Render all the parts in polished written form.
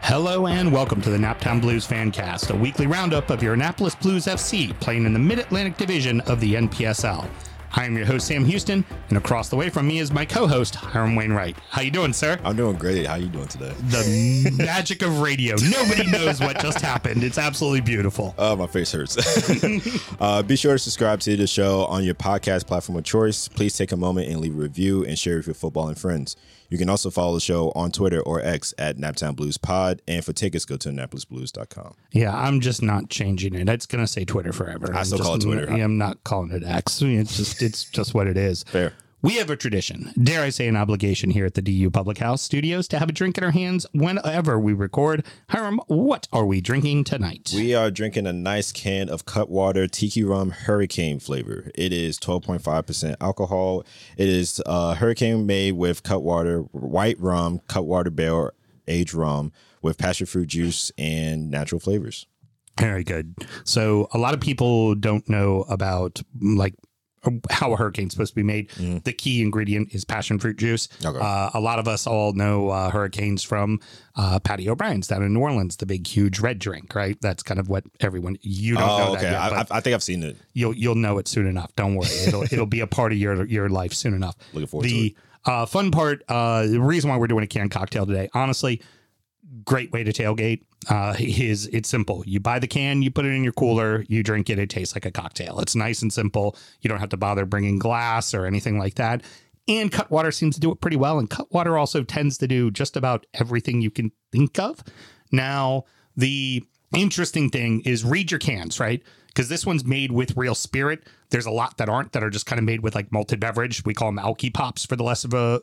Hello and welcome to the Naptown Blues Fancast, a weekly roundup of your Annapolis Blues FC playing in the Mid-Atlantic Division of the NPSL. I am your host, Sam Houston, and across the way from me is my co-host, Hiram Wainwright. How you doing, sir? I'm doing great. How you doing today? The magic of radio. Nobody knows what just happened. It's absolutely beautiful. Oh, my face hurts. Be sure to subscribe to the show on your podcast platform of choice. Please take a moment and leave a review and share with your footballing friends. You can also follow the show on Twitter or X at Naptown Blues Pod. And for tickets, go to AnnapolisBlues.com. Yeah, I'm just not changing it. It's going to say Twitter forever. I still call it Twitter. I'm not calling it X. It's just what it is. Fair. We have a tradition, dare I say an obligation here at the DU Public House Studios to have a drink in our hands whenever we record. Hiram, what are we drinking tonight? We are drinking a nice can of Cutwater Tiki Rum Hurricane flavor. It is 12.5% alcohol. It is Hurricane made with Cutwater, white rum, Cutwater barrel aged rum with passion fruit juice and natural flavors. Very good. So a lot of people don't know about how a hurricane's supposed to be made. The key ingredient is passion fruit juice. Okay. A lot of us all know hurricanes from Patty O'Brien's down in New Orleans, the big, huge red drink, right? That's kind of what you don't know okay. that yet, I think I've seen it. You'll know it soon enough. Don't worry. It'll be a part of your life soon enough. Looking forward to it. Fun part, the reason why we're doing a canned cocktail today, honestly, great way to tailgate. It's simple. You buy the can, you put it in your cooler, you drink it. It tastes like a cocktail. It's nice and simple. You don't have to bother bringing glass or anything like that. And Cutwater seems to do it pretty well. And Cutwater also tends to do just about everything you can think of. Now, the interesting thing is read your cans, right? Because this one's made with real spirit. There's a lot that aren't, that are just kind of made with like malted beverage. We call them Alky Pops for the less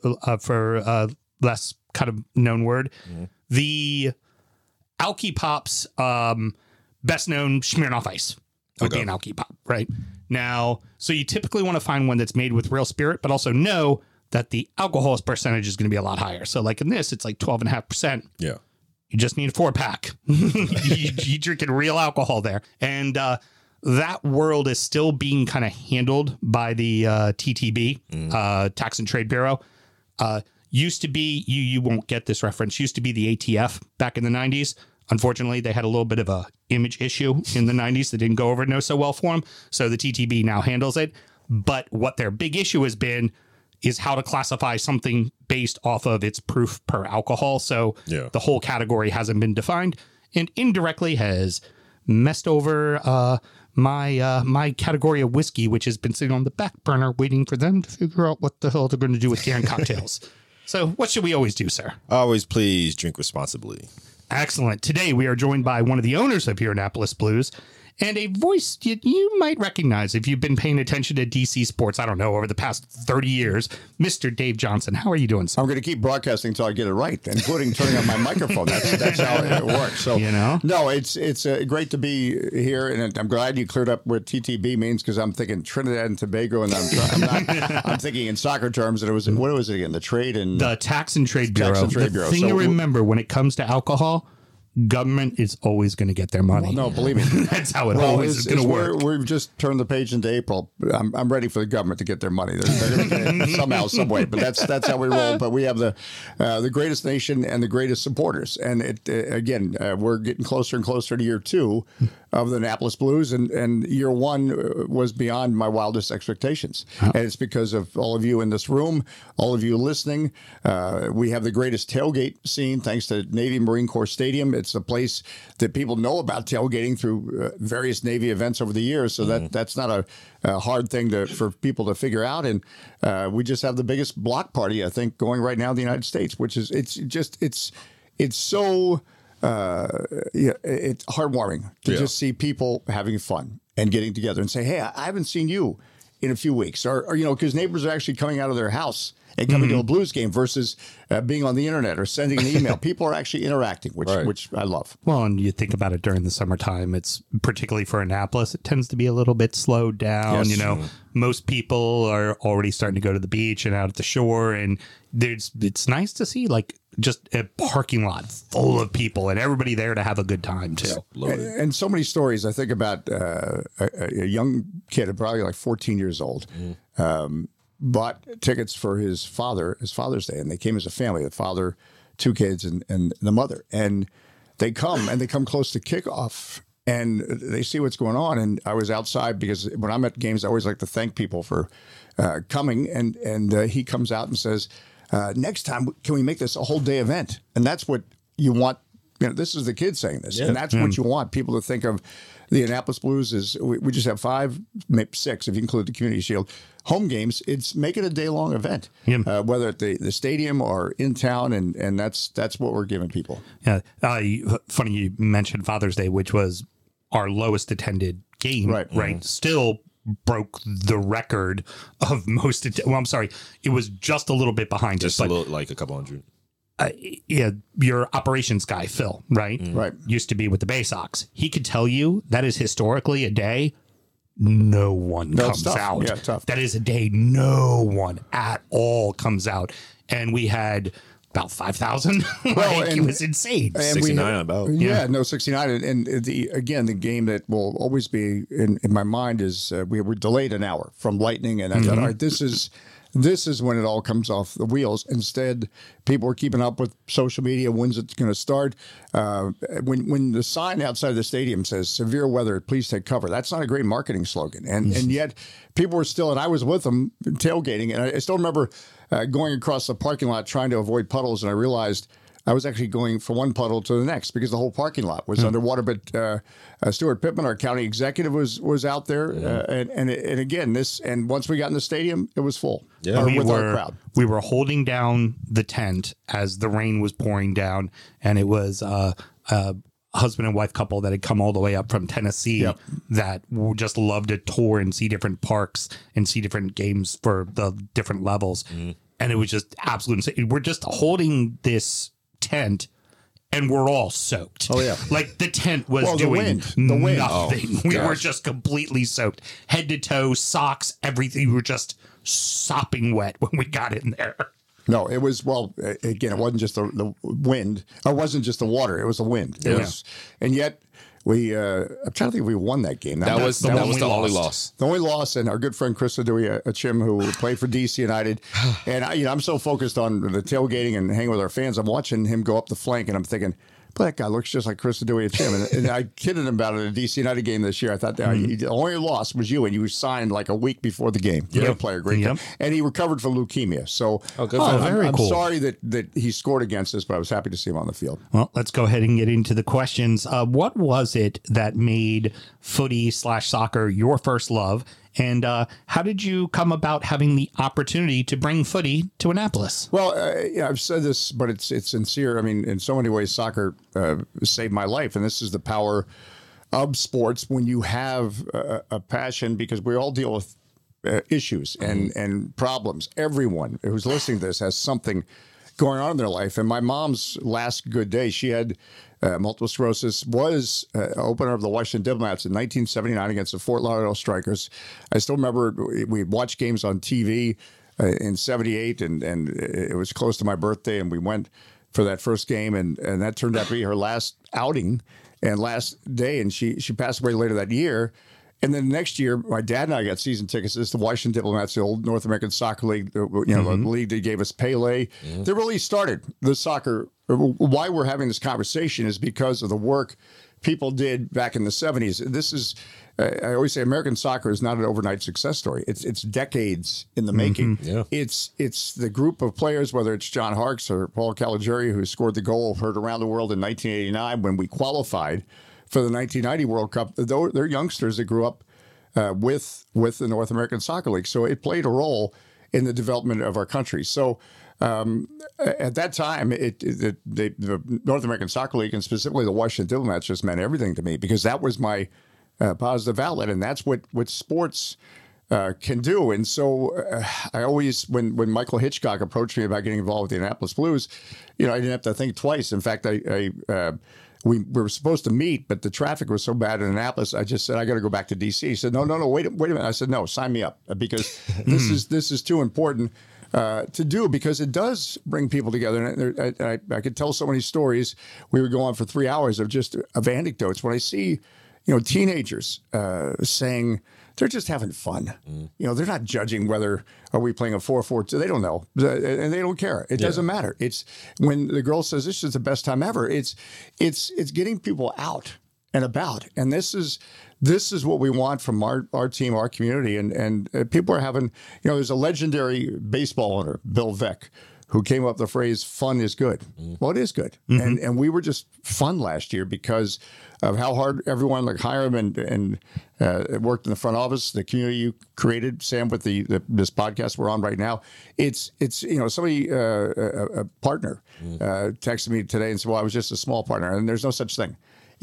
kind of known word. Mm-hmm. The Alky Pops, best known Smirnoff Ice would be an Alky Pop, right? Now, so you typically want to find one that's made with real spirit, but also know that the alcohol percentage is going to be a lot higher. So like in this, it's like 12.5%. Yeah. You just need a 4-pack. you drinking real alcohol there. And that world is still being kind of handled by the TTB, Tax and Trade Bureau. Used to be, you won't get this reference, used to be the ATF back in the 90s. Unfortunately, they had a little bit of a image issue in the 90s that didn't go over no so well for them. So the TTB now handles it. But what their big issue has been is how to classify something based off of its proof per alcohol. So the whole category hasn't been defined and indirectly has messed over my category of whiskey, which has been sitting on the back burner waiting for them to figure out what the hell they're going to do with canned cocktails. So what should we always do, sir? Always please drink responsibly. Excellent. Today we are joined by one of the owners of here Annapolis Blues and a voice you might recognize if you've been paying attention to DC sports, I don't know, over the past 30 years, Mr. Dave Johnson. How are you doing, sir? I'm going to keep broadcasting until I get it right, including turning on my microphone. That's how it works. So, no, it's great to be here, and I'm glad you cleared up what TTB means, because I'm thinking Trinidad and Tobago, and I'm thinking in soccer terms, and what was it again? The Tax and Trade Bureau. The thing to remember when it comes to alcohol, government is always going to get their money. Well, no, believe me. That's how it always is going to work. We've just turned the page into April. I'm ready for the government to get their money. They're going to get it somehow, some way. But that's how we roll. But we have the greatest nation and the greatest supporters. And we're getting closer and closer to year 2 of the Annapolis Blues. And year 1 was beyond my wildest expectations. Oh. And it's because of all of you in this room, all of you listening. We have the greatest tailgate scene thanks to Navy Marine Corps Stadium. It's a place that people know about tailgating through various Navy events over the years. So that's not a hard thing for people to figure out. And we just have the biggest block party, I think, going right now in the United States, which is it's so it's heartwarming to just see people having fun and getting together and say, hey, I haven't seen you in a few weeks, or because neighbors are actually coming out of their house and coming to a Blues game versus being on the internet or sending an email. People are actually interacting, which I love. Well, and you think about it during the summertime, it's particularly for Annapolis, it tends to be a little bit slowed down. Yes. Most people are already starting to go to the beach and out at the shore, and it's nice to see just a parking lot full of people and everybody there to have a good time too. And so many stories. I think about a young kid, probably like 14 years old, bought tickets for his Father's Day, and they came as a family, the father, 2 kids, and the mother. And they come close to kickoff. And they see what's going on. And I was outside because when I'm at games, I always like to thank people for coming. And he comes out and says, next time, can we make this a whole day event? And that's what you want. This is the kids saying this. Yeah. And that's what you want people to think of. The Annapolis Blues is, we just have 5, maybe 6, if you include the Community Shield, home games. It's make it a day-long event, whether at the stadium or in town, and that's what we're giving people. Yeah, funny you mentioned Father's Day, which was our lowest attended game, right? Mm-hmm. Still broke the record of most. Well, I'm sorry, it was just a little bit behind just us, but like a couple hundred. Yeah, your operations guy, Phil, right? Right. Used to be with the Bay Sox. He could tell you that is historically a day no one comes out. Yeah, tough. That is a day no one at all comes out. And we had about 5,000. It was insane. 69 about. Yeah, no, 69. And the game that will always be in my mind is we were delayed an hour from lightning. And I thought, all right, this is when it all comes off the wheels. Instead, people are keeping up with social media. When's it going to start? When the sign outside the stadium says "severe weather, please take cover," that's not a great marketing slogan. And yet, people were still. And I was with them tailgating, and I still remember going across the parking lot trying to avoid puddles, and I realized I was actually going from one puddle to the next because the whole parking lot was underwater. But Stuart Pittman, our county executive, was out there, and again, and once we got in the stadium, it was full. Yeah, our crowd. We were holding down the tent as the rain was pouring down, and it was a husband and wife couple that had come all the way up from Tennessee that just loved to tour and see different parks and see different games for the different levels, and it was just absolute insane. We're just holding this tent and we're all soaked. Oh yeah, like the tent was doing nothing. We were just completely soaked, head to toe, socks, everything. We were just sopping wet when we got in there. No, it was, again, it wasn't just the wind. It wasn't just the water. It was the wind. It was, and yet I'm trying to think if we won that game. That was the only loss. The only loss, and our good friend Chris Adui, a Chim who played for DC United. And I'm so focused on the tailgating and hanging with our fans. I'm watching him go up the flank, and I'm thinking, boy, that guy looks just like Chris Adui at Chim. And I kidded him about it at a DC United game this year. I thought the only loss was you, and you signed like a week before the game. Great player, great guy. And he recovered from leukemia. So very cool. I'm sorry that he scored against us, but I was happy to see him on the field. Well, let's go ahead and get into the questions. What was it that made footy/soccer your first love? And how did you come about having the opportunity to bring footy to Annapolis? Well, I've said this, but it's sincere. I mean, in so many ways, soccer saved my life. And this is the power of sports when you have a passion, because we all deal with issues and problems. Everyone who's listening to this has something going on in their life. And my mom's last good day, she had multiple sclerosis, was opener of the Washington Diplomats in 1979 against the Fort Lauderdale Strikers. I still remember we watched games on TV in 78, and it was close to my birthday, and we went for that first game, and that turned out to be her last outing and last day, and she passed away later that year. And then next year, my dad and I got season tickets. This is the Washington Diplomats, the old North American Soccer League, the league that gave us Pele. They really started the soccer. Why we're having this conversation is because of the work people did back in the 70s. This is, I always say, American soccer is not an overnight success story. It's decades in the making. Yeah. It's the group of players, whether it's John Harkes or Paul Caligiuri, who scored the goal heard around the world in 1989 when we qualified for the 1990 World Cup. They're youngsters that grew up with the North American Soccer League. So it played a role in the development of our country. So at that time, the North American Soccer League, and specifically the Washington Diplomats, just meant everything to me, because that was my positive outlet. And that's what sports can do. And so I always, when Michael Hitchcock approached me about getting involved with the Annapolis Blues, I didn't have to think twice. In fact, we were supposed to meet, but the traffic was so bad in Annapolis, I just said, I got to go back to DC. He said, no, wait a minute. I said, no, sign me up, because this is too important to do, because it does bring people together. And I could tell so many stories. We would go on for 3 hours of anecdotes. When I see, teenagers saying they're just having fun. They're not judging whether are we playing a 4-4. They don't know, and they don't care. It doesn't matter. It's when the girl says this is the best time ever. It's getting people out and about, and this is what we want from our team, our community, and people are having. There's a legendary baseball owner, Bill Veeck, who came up with the phrase "fun is good." Well, it is good, and we were just fun last year because of how hard everyone like Hiram and worked in the front office, the community you created, Sam, with this podcast we're on right now. It's somebody a partner texted me today and said, "Well, I was just a small partner," and there's no such thing.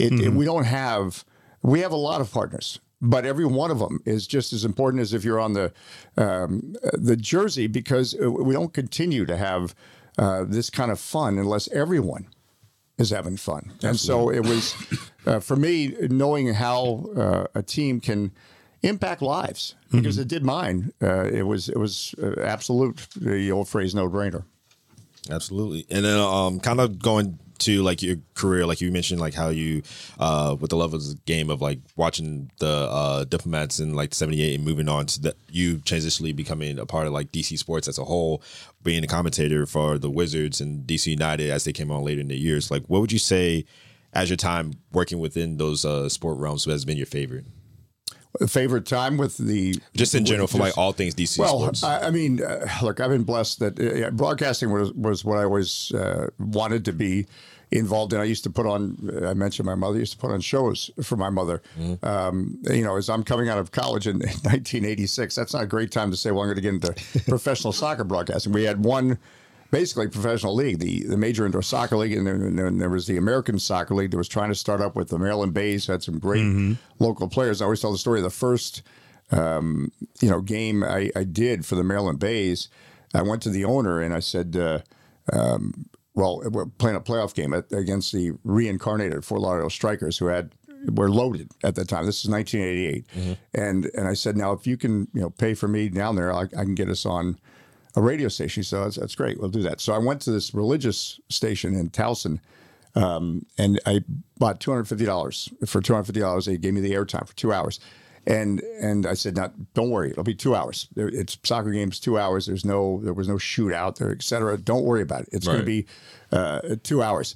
We have a lot of partners, but every one of them is just as important as if you're on the jersey, because we don't continue to have this kind of fun unless everyone is having fun. Absolutely. And so it was, for me, knowing how a team can impact lives, because it did mine. It was absolute, the old phrase, no-brainer. Absolutely. And then kind of going to like your career, like you mentioned, like how you with the love of the game of like watching the Diplomats in like 78 and moving on to you transitionally becoming a part of like DC sports as a whole, being a commentator for the Wizards and DC United as they came on later in the years. Like, what would you say as your time working within those sport realms has been your favorite? Favorite time with the just in general for like all things DC sports. I mean, look, I've been blessed that broadcasting was what I always wanted to be involved in. I used to put on. I mentioned my mother used to put on shows for my mother. As I'm coming out of college in 1986, that's not a great time to say, well, I'm going to get into professional soccer broadcasting. We had one. Basically, professional league, the Major Indoor Soccer League, and then there was the American Soccer League that was trying to start up with the Maryland Bays, had some great local players. I always tell the story of the first, game I did for the Maryland Bays. I went to the owner and I said, we're playing a playoff game against the reincarnated Fort Lauderdale Strikers, who were loaded at that time. This is 1988, and I said, now if you can pay for me down there, I can get us on a radio station. So that's great. We'll do that. So I went to this religious station in Towson, and I bought $250. For $250, they gave me the airtime for 2 hours. And I said, now, don't worry. It'll be 2 hours. It's soccer games, 2 hours. There was no shootout there, et cetera. Don't worry about it. It's going to be 2 hours.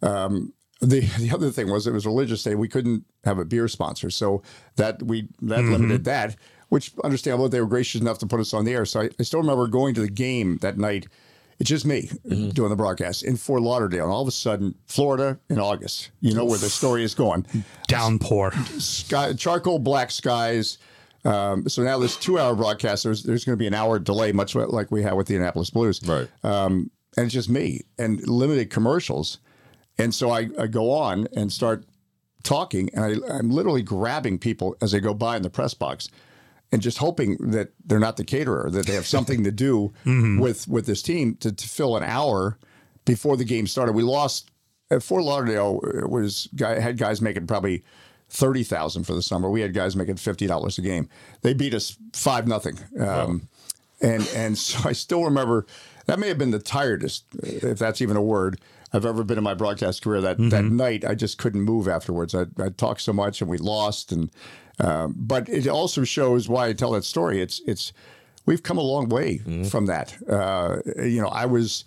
The other thing was it was a religious day. We couldn't have a beer sponsor. So that limited that, which understandable. They were gracious enough to put us on the air. So I still remember going to the game that night. It's just me doing the broadcast in Fort Lauderdale. And all of a sudden, Florida in August, where the story is going. Downpour. Charcoal black skies. So now this 2 hour broadcast, there's going to be an hour delay, much like we had with the Annapolis Blues. Right. And it's just me and limited commercials. And so I go on and start talking, and I'm literally grabbing people as they go by in the press box, and just hoping that they're not the caterer, that they have something to do with this team to fill an hour before the game started. We lost at Fort Lauderdale. Had guys making probably $30,000 for the summer. We had guys making $50 a game. They beat us 5-0. Wow. And so I still remember that may have been the tiredest, if that's even a word, I've ever been in my broadcast career. That night, I just couldn't move afterwards. I talked so much, and we lost. And but it also shows why I tell that story. It's we've come a long way from that. I was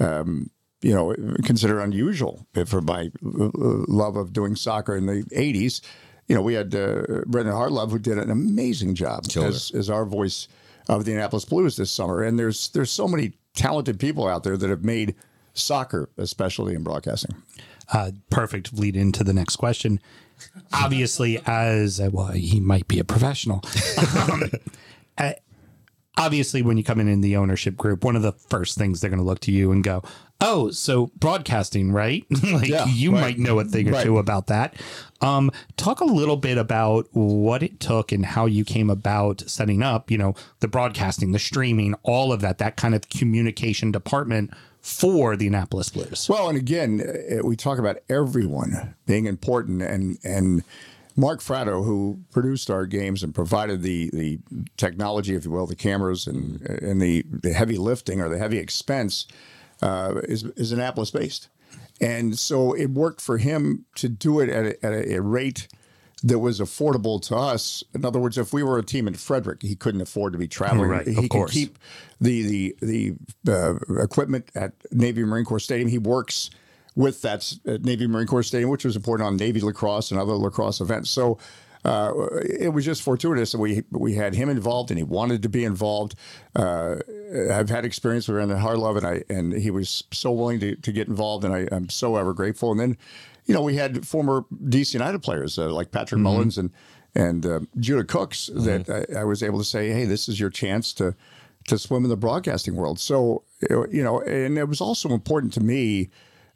considered unusual for my love of doing soccer in the 80s. We had Brendan Hartlove, who did an amazing job as our voice of the Annapolis Blues this summer. And there's so many talented people out there that have made soccer a specialty in broadcasting. Perfect lead into the next question. Obviously, he might be a professional. Obviously, when you come in the ownership group, one of the first things they're going to look to you and go, oh, so broadcasting, right? Might know a thing or two about that. Talk a little bit about what it took and how you came about setting up, the broadcasting, the streaming, all of that kind of communication department for the Annapolis Blues. Well, and again, we talk about everyone being important, and Mark Fratto, who produced our games and provided the technology, if you will, the cameras and the heavy lifting or the heavy expense, is Annapolis based. And so it worked for him to do it at a rate that was affordable to us. In other words, if we were a team in Frederick, he couldn't afford to be traveling. Right, he could keep the equipment at Navy Marine Corps Stadium. He works with that Navy Marine Corps Stadium, which was important on Navy lacrosse and other lacrosse events. So it was just fortuitous that we had him involved, and he wanted to be involved. I've had experience with Brandon Harlove, and he was so willing to get involved, and I'm so ever grateful. And then, we had former DC United players like Patrick Mullins and Judah Cooks that I was able to say, hey, this is your chance to swim in the broadcasting world. So, and it was also important to me,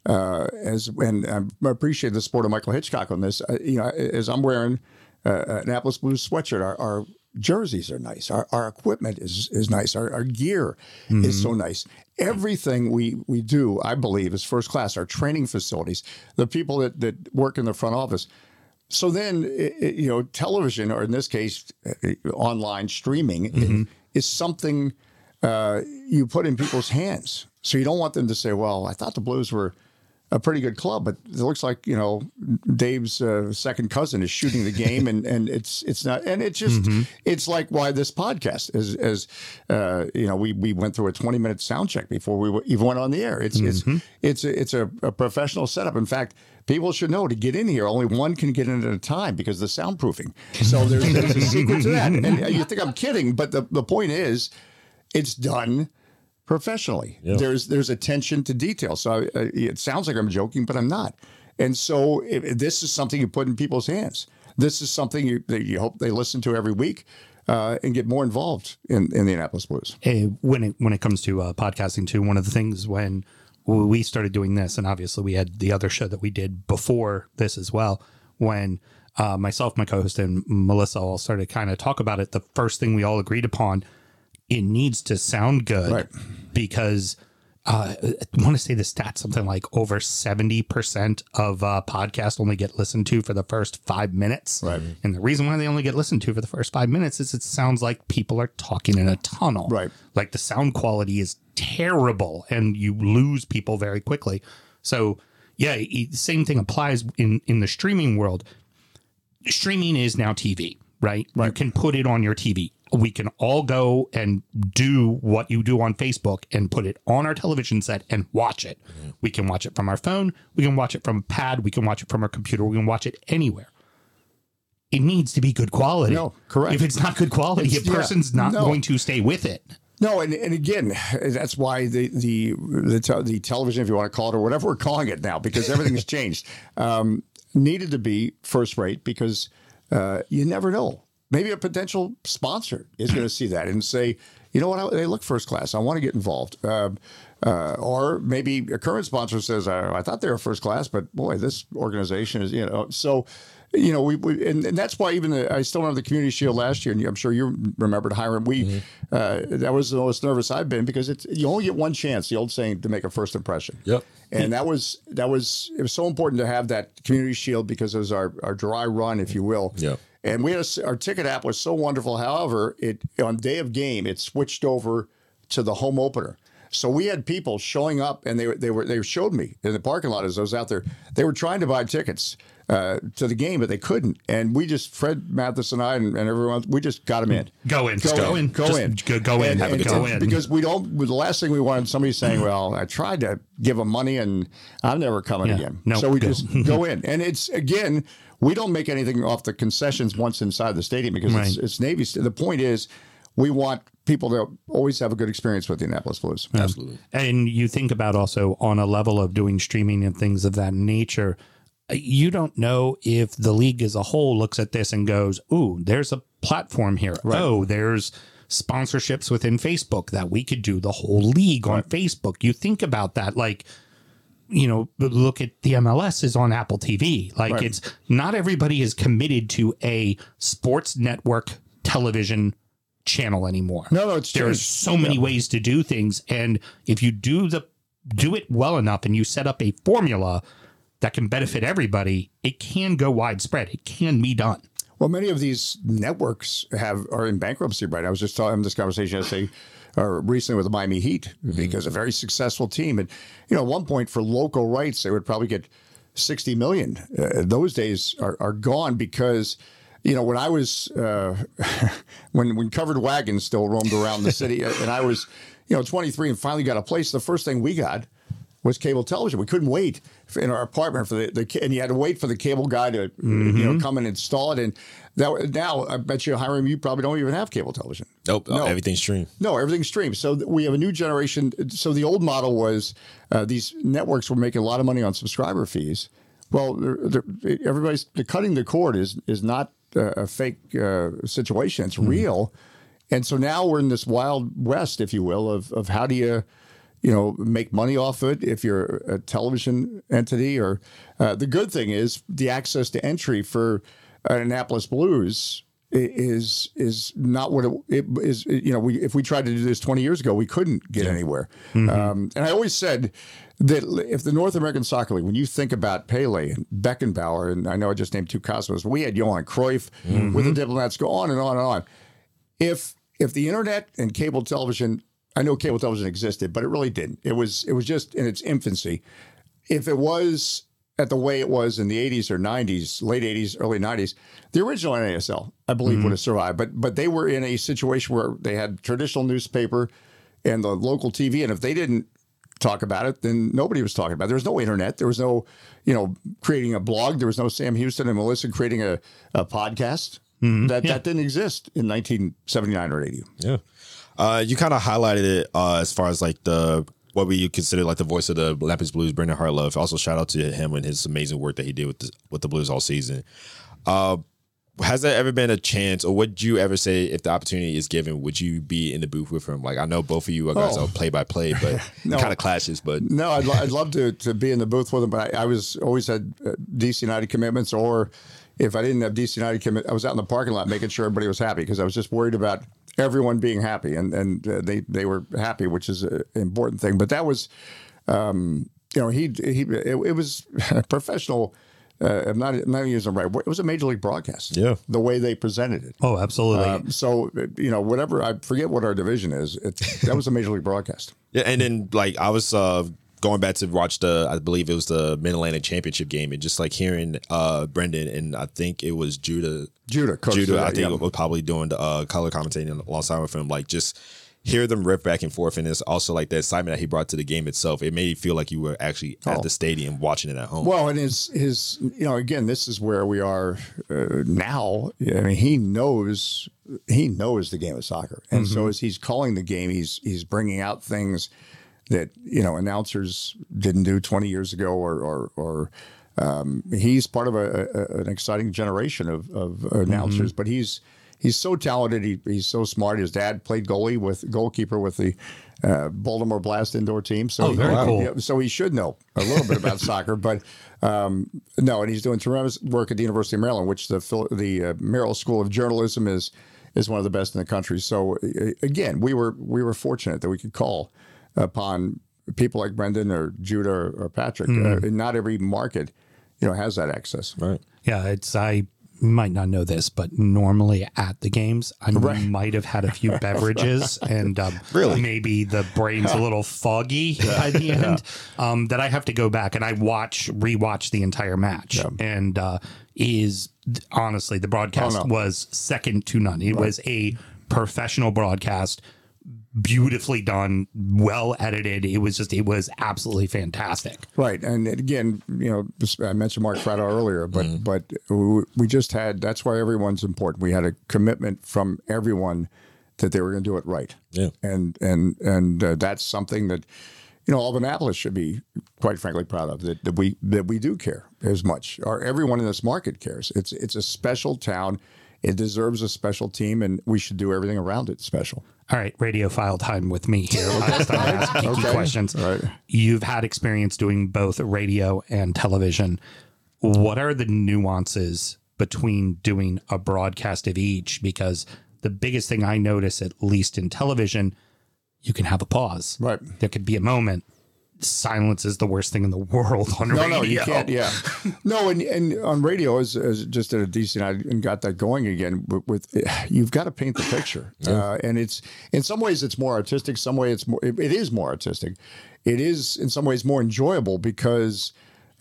and I appreciate the support of Michael Hitchcock on this. As I'm wearing Annapolis Blues sweatshirt, our jerseys are nice. Our equipment is nice. Our gear is so nice. Everything we do, I believe, is first class. Our training facilities, the people that work in the front office. So then, television, or in this case, online streaming, is something you put in people's hands. So you don't want them to say, well, I thought the Blues were a pretty good club, but it looks like, Dave's second cousin is shooting the game, and it's not, and it's just, it's like why this podcast as we went through a 20-minute sound check before we even went on the air. It's a professional setup. In fact, people should know to get in here, only one can get in at a time because of the soundproofing. So there's a secret to that. And you think I'm kidding, but the point is, it's done professionally. Yeah. There's attention to detail. So it sounds like I'm joking, but I'm not. And so this is something you put in people's hands. This is something that you hope they listen to every week and get more involved in the Annapolis Blues. When it comes to podcasting too, one of the things when we started doing this, and obviously we had the other show that we did before this as well, when myself, my co-host, and Melissa all started kind of talk about it, the first thing we all agreed upon, it needs to sound good, right? Because I want to say the stat, something like over 70% of podcasts only get listened to for the first 5 minutes. Right. And the reason why they only get listened to for the first 5 minutes is it sounds like people are talking in a tunnel. Right. Like the sound quality is terrible and you lose people very quickly. So yeah, same thing applies in the streaming world. Streaming is now TV, right? You can put it on your TV. We can all go and do what you do on Facebook and put it on our television set and watch it. We can watch it from our phone. We can watch it from a pad. We can watch it from our computer. We can watch it anywhere. It needs to be good quality. No, correct. If it's not good quality, a person's not going to stay with it. No, and again, that's why the television, if you want to call it, or whatever we're calling it now, because everything's changed, needed to be first rate because you never know. Maybe a potential sponsor is going to see that and say, you know what, they look first class. I want to get involved. Or maybe a current sponsor says, I thought they were first class, but boy, this organization is, so, and that's why I still remember the Community Shield last year, and I'm sure you remembered, Hiram. That was the most nervous I've been because you only get one chance, the old saying, to make a first impression. Yep. And it was so important to have that Community Shield because it was our dry run, if you will. Yep. And our ticket app was so wonderful. However, on day of game, it switched over to the home opener. So we had people showing up, and they showed me in the parking lot as I was out there. They were trying to buy tickets to the game, but they couldn't. And we just, Fred Mathis and I and everyone, we just got them in. Go in. Go in. Go in. Because the last thing we wanted somebody saying, well, I tried to give them money and I'm never coming again. No, so we just go in. And it's, again, we don't make anything off the concessions once inside the stadium because it's Navy. The point is, we want people to always have a good experience with the Annapolis Blues. Absolutely. And you think about also on a level of doing streaming and things of that nature, you don't know if the league as a whole looks at this and goes, ooh, there's a platform here. Right. Oh, there's sponsorships within Facebook that we could do the whole league on Facebook. You think about that, like, look at the MLS is on Apple TV. Like it's not everybody is committed to a sports network television channel anymore. No, there's so many ways to do things. And if you do it well enough and you set up a formula that can benefit everybody, it can go widespread. It can be done. Well, many of these networks are in bankruptcy, right? I was just having this conversation yesterday, recently with the Miami Heat, because a very successful team. And, at one point for local rights, they would probably get 60 million. Those days are gone because, when I was, when covered wagons still roamed around the city and I was, 23 and finally got a place, the first thing we got was cable television. We couldn't wait in our apartment for and you had to wait for the cable guy to, come and install it. And now I bet you, Hiram, you probably don't even have cable television. Nope. No. Everything's streamed. No, everything's streamed. So we have a new generation. So the old model was these networks were making a lot of money on subscriber fees. Well, everybody's cutting the cord is not a fake situation. It's real. And so now we're in this wild west, if you will, of how do you make money off it if you're a television entity. Or the good thing is the access to entry for Annapolis Blues is not what it is. If we tried to do this 20 years ago, we couldn't get anywhere. And I always said that if the North American Soccer League, when you think about Pele and Beckenbauer, and I know I just named two Cosmos, we had Johan Cruyff with the Diplomats, go on and on and on. If the internet and cable television, I know cable television existed, but it really didn't. It was just in its infancy. If it was at the way it was in the 80s or 90s, late 80s, early 90s, the original NASL, I believe, would have survived. But they were in a situation where they had traditional newspaper and the local TV, and if they didn't talk about it, then nobody was talking about it. There was no internet. There was no, creating a blog. There was no Sam Houston and Melissa creating a podcast. That didn't exist in 1979 or 80. Yeah. You kind of highlighted it as far as like what we consider like the voice of the Lapis Blues, Brendan Hartlove. Also, shout out to him and his amazing work that he did with the Blues all season. Has there ever been a chance, or would you ever say if the opportunity is given, would you be in the booth with him? Like, I know both of you guys are play by play, but it kind of clashes. But no, I'd love to be in the booth with him, but I was always had DC United commitments, or if I didn't have DC United commit, I was out in the parking lot making sure everybody was happy because I was just worried about everyone being happy, and they were happy, which is an important thing. But that was, it was professional. I'm not using the right word. It was a major league broadcast. Yeah, the way they presented it. Oh, absolutely. So whatever, I forget what our division is. That was a major league broadcast. Yeah, and then like I was going back to watch I believe it was the Mid-Atlantic Championship game, and just like hearing Brendan, and I think it was Judah, I think was probably doing the color commentating alongside with him, like just hear them riff back and forth, and it's also like the excitement that he brought to the game itself. It made you feel like you were actually at the stadium watching it at home. Well, and his again, this is where we are now. I mean, he knows the game of soccer, and so as he's calling the game, he's bringing out things that announcers didn't do 20 years ago, or he's part of an exciting generation of announcers. But he's so talented. He's so smart. His dad played goalkeeper with the Baltimore Blast indoor team. So very cool. So he should know a little bit about soccer. But no, and he's doing tremendous work at the University of Maryland, which the Merrill School of Journalism is one of the best in the country. So again, we were fortunate that we could call upon people like Brendan or Judah or Patrick. Not every market, has that access. Right. Yeah, I might not know this, but normally at the games, I might have had a few beverages and maybe the brain's a little foggy by the end, that I have to go back and I rewatch the entire match. Yeah. And honestly, the broadcast was second to none. It was a professional broadcast, beautifully done, well edited. It was absolutely fantastic. Right. And again, I mentioned Mark Fratto earlier, but we just had, that's why everyone's important. We had a commitment from everyone that they were going to do it right. Yeah. And that's something that, Albanapolis should be, quite frankly, proud of, that we do care as much, or everyone in this market cares. It's a special town. It deserves a special team, and we should do everything around it special. All right, radio file time with me here. Last time I ask geeky questions. Right. You've had experience doing both radio and television. What are the nuances between doing a broadcast of each? Because the biggest thing I notice, at least in television, you can have a pause. Right. There could be a moment. Silence is the worst thing in the world on radio. No, you can't. Yeah. No, and on radio, as just at a decent, and got that going again. With you've got to paint the picture, and it's in some ways it's more artistic. Some way it is more artistic. It is in some ways more enjoyable because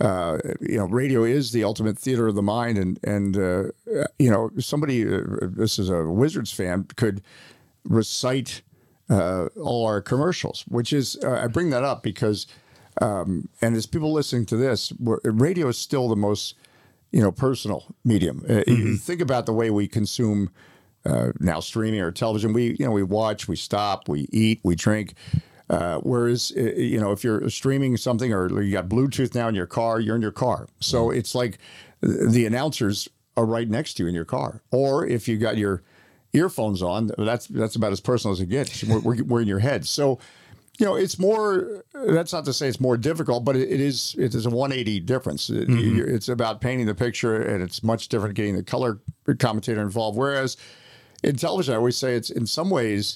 radio is the ultimate theater of the mind, and somebody, this is a Wizards fan, could recite all our commercials, which is, I bring that up because, and as people listening to this, radio is still the most, personal medium. You think about the way we consume now streaming or television. We watch, we stop, we eat, we drink. Whereas, if you're streaming something or you got Bluetooth now in your car, you're in your car. So it's like the announcers are right next to you in your car. Or if you got your earphones on, that's about as personal as it gets. We're in your head. So, it's more, that's not to say it's more difficult, but it is a 180 difference. It's about painting the picture, and it's much different getting the color commentator involved. Whereas in television, I always say it's in some ways,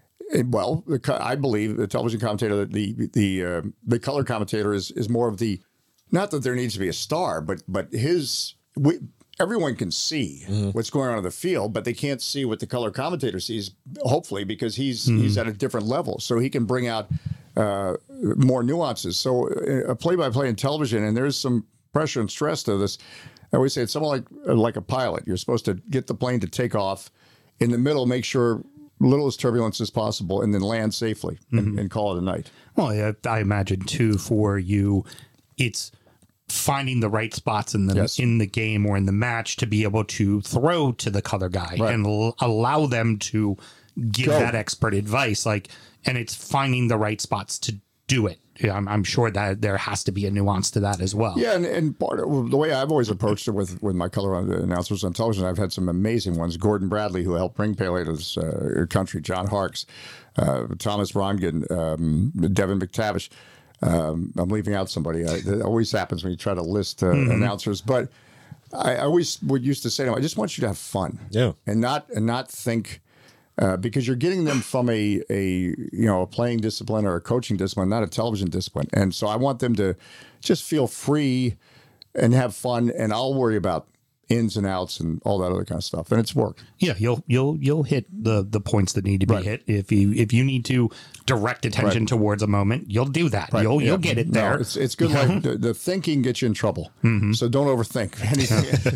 I believe the television commentator, the color commentator is more of the, not that there needs to be a star, but everyone can see what's going on in the field, but they can't see what the color commentator sees, hopefully, because he's at a different level. So he can bring out more nuances. So a play-by-play in television, and there's some pressure and stress to this. I always say it's somewhat like a pilot. You're supposed to get the plane to take off in the middle, make sure little as turbulence as possible, and then land safely and call it a night. Well, yeah, I imagine too for you, it's finding the right spots in the game or in the match to be able to throw to the color guy and allow them to give that expert advice. And it's finding the right spots to do it. Yeah, I'm sure that there has to be a nuance to that as well. Yeah, and part of the way I've always approached it with my color announcers on television, I've had some amazing ones. Gordon Bradley, who helped bring Pele to this country, John Harkes, Thomas Rongen, Devin McTavish. I'm leaving out somebody. It always happens when you try to list announcers. But I always used to say to them, I just want you to have fun, and not think. Because you're getting them from a playing discipline or a coaching discipline, not a television discipline. And so I want them to just feel free and have fun, and I'll worry about ins and outs and all that other kind of stuff. And it's worked. Yeah, you'll hit the points that need to be hit. If you need to direct attention towards a moment, you'll do that. You'll get it there. No, it's good. Like the thinking gets you in trouble. So don't overthink anything.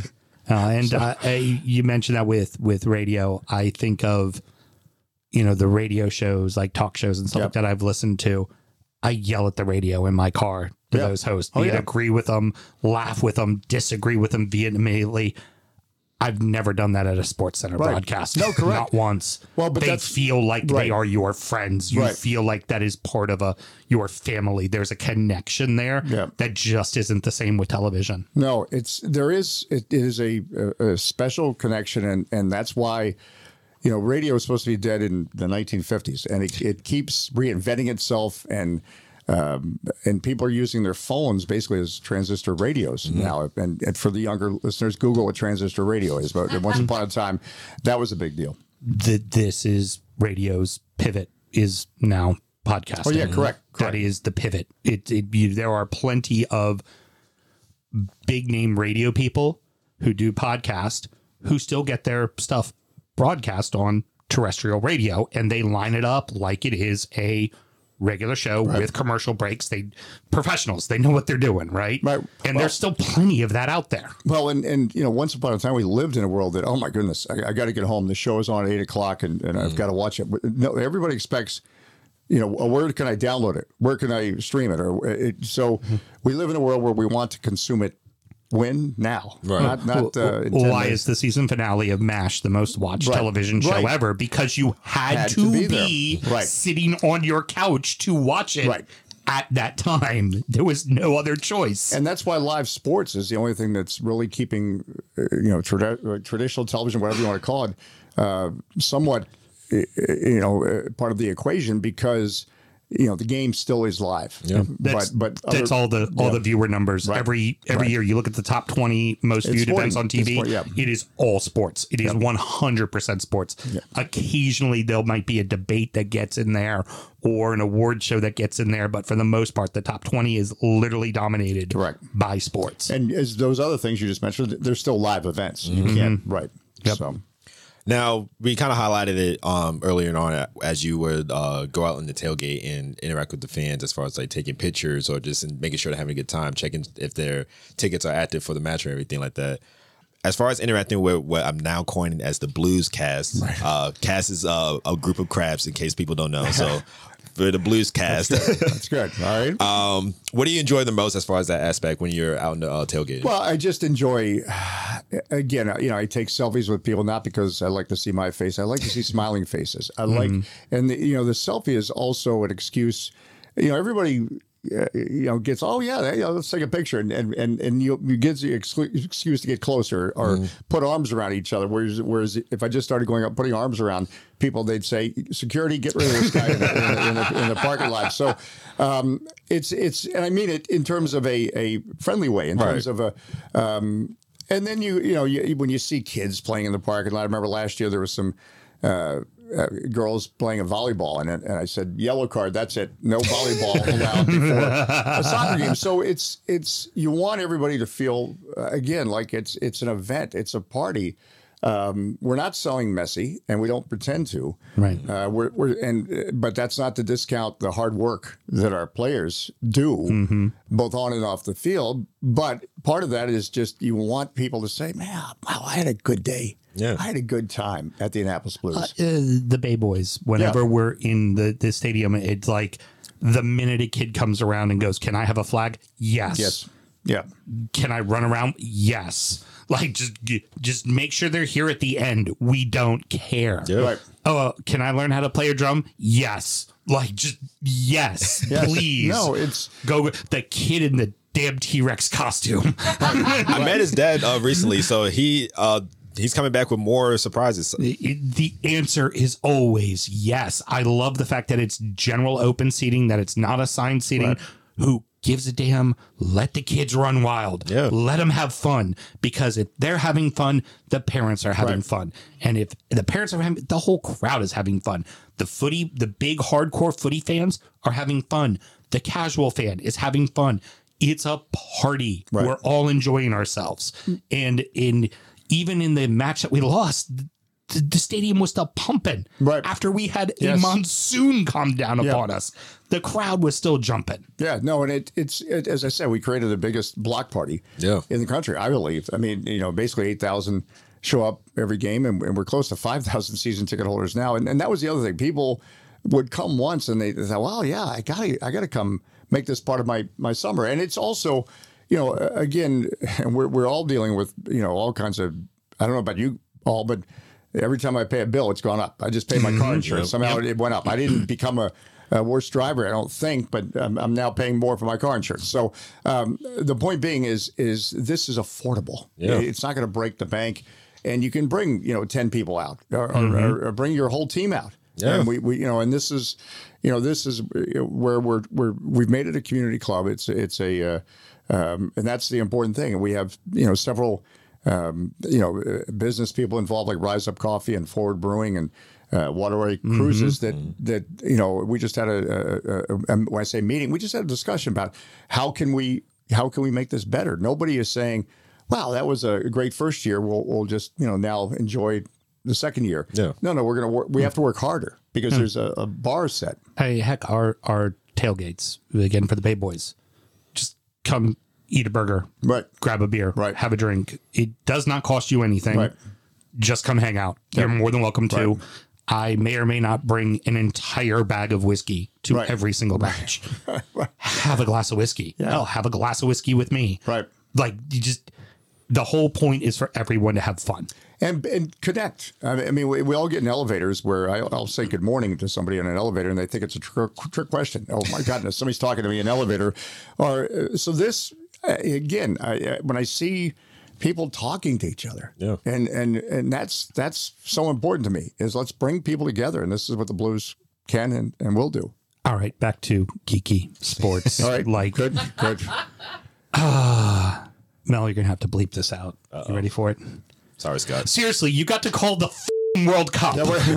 You mentioned that with radio. I think of, the radio shows like talk shows and stuff like that I've listened to. I yell at the radio in my car to those hosts. Agree with them, laugh with them, disagree with them vehemently. I've never done that at a Sports Center broadcast. No, correct. Not once. Well, but they feel like they are your friends. You feel like that is part of your family. There's a connection there that just isn't the same with television. No, it is a special connection, and that's why radio was supposed to be dead in the 1950s, and it keeps reinventing itself, and people are using their phones basically as transistor radios now. And for the younger listeners, Google what transistor radio is. But once upon a time, that was a big deal. This is radio's pivot is now podcasting. Oh yeah, correct. That is the pivot. There are plenty of big name radio people who do podcast who still get their stuff broadcast on terrestrial radio, and they line it up like it is a regular show with commercial breaks. Professionals, they know what they're doing, right? And there's still plenty of that out there. Well, and once upon a time we lived in a world that, oh my goodness, I got to get home. The show is on at 8:00 and I've got to watch it. But no, everybody expects, where can I download it? Where can I stream it? So we live in a world where we want to consume it now. Not why is the season finale of MASH the most watched television show ever? Because you had to be sitting on your couch to watch it at that time. There was no other choice. And that's why live sports is the only thing that's really keeping traditional television, whatever you want to call it, somewhat part of the equation, because the game still is live. Yeah. That's all the viewer numbers. Every year you look at the top 20 most viewed events on TV. It is all sports. It is 100% sports. Yeah. Occasionally there might be a debate that gets in there or an award show that gets in there, but for the most part, the top 20 is literally dominated by sports. And as those other things you just mentioned, they're still live events. You can't. Yep. So. Now, we kind of highlighted it earlier on as you would go out on the tailgate and interact with the fans as far as like taking pictures or just making sure they're having a good time, checking if their tickets are active for the match or everything like that. As far as interacting with what I'm now coining as the Blues Cast, Cast is a group of crabs in case people don't know. So for the Blues Cast. That's good. All right. What do you enjoy the most as far as that aspect when you're out in the tailgate? Well, I just enjoy, again, I take selfies with people, not because I like to see my face. I like to see smiling faces. I like, and the selfie is also an excuse. Everybody, gets, let's take a picture, and you get the excuse to get closer or put arms around each other. Whereas if I just started going up putting arms around people, they'd say, "Security, get rid of this guy in the parking lot." So it's and I mean it in terms of a friendly way, in terms of a. And then when you see kids playing in the parking lot, I remember last year there was some. Girls playing a volleyball and I said, yellow card, that's it. No volleyball allowed before a soccer game. So it's you want everybody to feel again like it's an event, it's a party. We're not selling Messi, and we don't pretend to. Right. But that's not to discount the hard work that our players do, both on and off the field. But part of that is just you want people to say, "Man, wow, I had a good day. Yeah. I had a good time at the Annapolis Blues." The Bay Boys, whenever we're in the stadium, it's like the minute a kid comes around and goes, "Can I have a flag?" Yes. Yes. Yeah. Can I run around? Yes. Like, just make sure they're here at the end. We don't care. Yeah. Right. Oh, can I learn how to play a drum? Yes. Like, just yes. Please. No, it's go the kid in the damn T-Rex costume. I met his dad recently, so he's coming back with more surprises. The answer is always yes. I love the fact that it's general open seating, that it's not assigned seating. Right. Who gives a damn? Let the kids run wild. Yeah. Let them have fun, because if they're having fun, the parents are having fun. And if the parents are having, the whole crowd is having fun. The big hardcore footy fans are having fun. The casual fan is having fun. It's a party. Right. We're all enjoying ourselves. And even in the match that we lost, the stadium was still pumping. Right. After we had a monsoon come down upon us, the crowd was still jumping. Yeah, no, and it's as I said, we created the biggest block party in the country, I believe. I mean, basically 8,000 show up every game, and we're close to 5,000 season ticket holders now. And that was the other thing. People would come once and they thought, well, yeah, I gotta come make this part of my summer. And it's also, again, and we're all dealing with, all kinds of, I don't know about you all, but every time I pay a bill, it's gone up. I just paid my car insurance. Somehow it went up. I didn't become a worse driver, I don't think, but I'm now paying more for my car insurance. So the point being is this is affordable. Yeah. It's not going to break the bank, and you can bring 10 people out or bring your whole team out. Yeah. And we and this is where we've made it a community club. It's a and that's the important thing. And we have several business people involved, like Rise Up Coffee and Forward Brewing and Waterway Cruises. That we just had when I say meeting, we just had a discussion about how can we make this better. Nobody is saying, "Wow, that was a great first year. We'll just now enjoy the second year." Yeah. No, we're gonna work. We have to work harder because there's a bar set. Hey, heck, our tailgates, again, for the Bay Boys, just come eat a burger, Right. grab a beer, Right. have a drink. It does not cost you anything. Right. Just come hang out. You're more than welcome to. Right. I may or may not bring an entire bag of whiskey to Right. every single match. Have a glass of whiskey. Yeah. Hell, have a glass of whiskey with me. Right. Like, the whole point is for everyone to have fun. And connect. I mean, we all get in elevators where I'll say good morning to somebody in an elevator, and they think it's a trick question. Oh my goodness, somebody's talking to me in an elevator. Or so this again. When I see people talking to each other, and that's so important to me. Is let's bring people together, and this is what the Blues can and will do. All right, back to geeky sports. All right, like good. Mel, you're gonna have to bleep this out. You ready for it? Sorry, Scott. Seriously, you got to call the World Cup. No, that